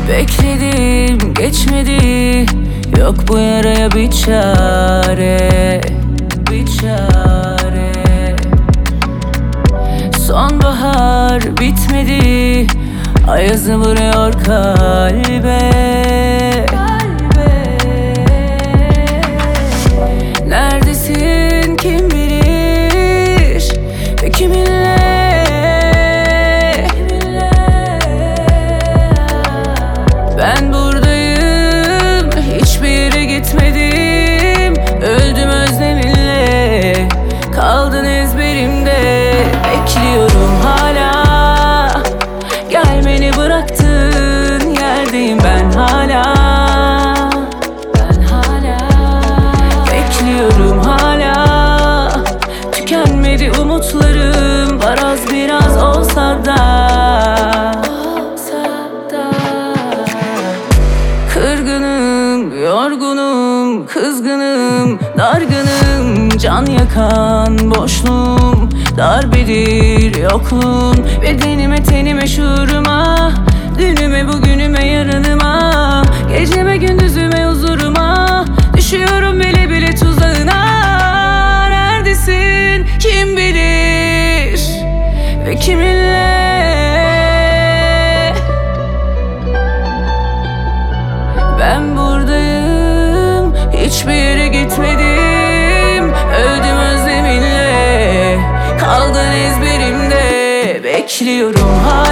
Bekledim geçmedi, yok bu yaraya bir çare, bir çare. Sonbahar bitmedi, ayazı vuruyor kalbe, kalbe. Neredesin kim bilir ve kiminle? Ben buradayım, hiçbir yere gitmedim. Öldüm özleminle, kaldın ezberimde. Bekliyorum hala, gelmeni bıraktın yerdeyim ben hala. Ben hala bekliyorum hala, tükenmedi umutlarım. Var az biraz olsa da, kırgınım, yorgunum, kızgınım, dargınım. Can yakan boşluğum, darbedir yokluğun. Bedenime, tenime, şuuruma, dünüme, bugünüme, yarınıma, geceme, gündüzüme, huzuruma. Düşüyorum bile bile tuzağına. Neredesin kim bilir ve kiminle? Ben buradayım, hiçbir yere gitmedim. Öldüm özleminle, kaldın ezberimde. Bekliyorum hala.